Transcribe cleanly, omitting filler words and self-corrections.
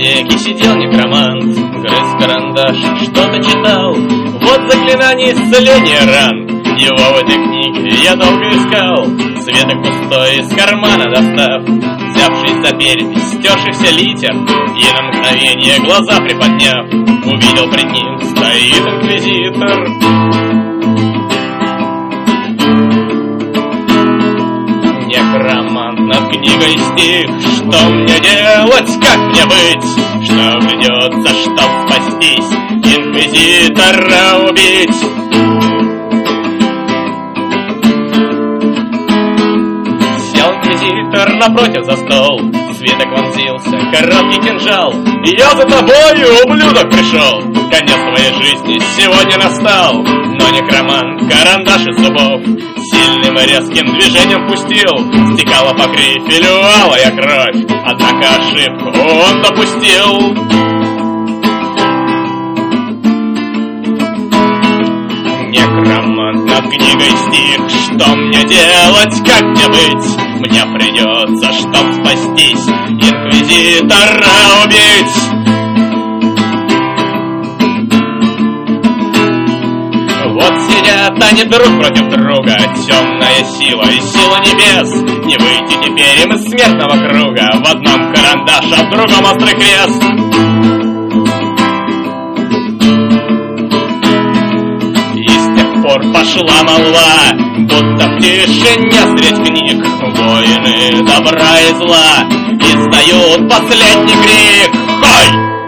библиотеке сидел некромант, грыз карандаш, что-то читал. Вот заклинание исцеления ран. Его в этой книге я долго искал. Свиток пустой из кармана достав, взявшись за перепись, стершийся литер, и на мгновение глаза приподняв, увидел пред ним стоит инквизитор. Некромант над книгой стих. Что мне делать, как мне быть? Что придется, чтоб спастись, инквизитора убить? Сел инквизитор напротив за стол, свиток вонзился, короткий кинжал. Я за тобою, ублюдок, пришел. Конец твоей жизни сегодня настал. Но некромант карандаш из зубов сильным и резким движением пустил. Стекала по грифелю алая кровь, однако ошибку он допустил. Некромант над книгой стих. Что мне делать, как мне быть? Мне придется, чтоб спастись, инквизитора убить. Вот сидят они друг против друга, темная сила и сила небес. Не выйти теперь им из смертного круга, в одном карандаш, а в другом острый крест. И с тех пор пошла молва, будто в тишине средь книг воины добра и зла издают последний крик. Хой!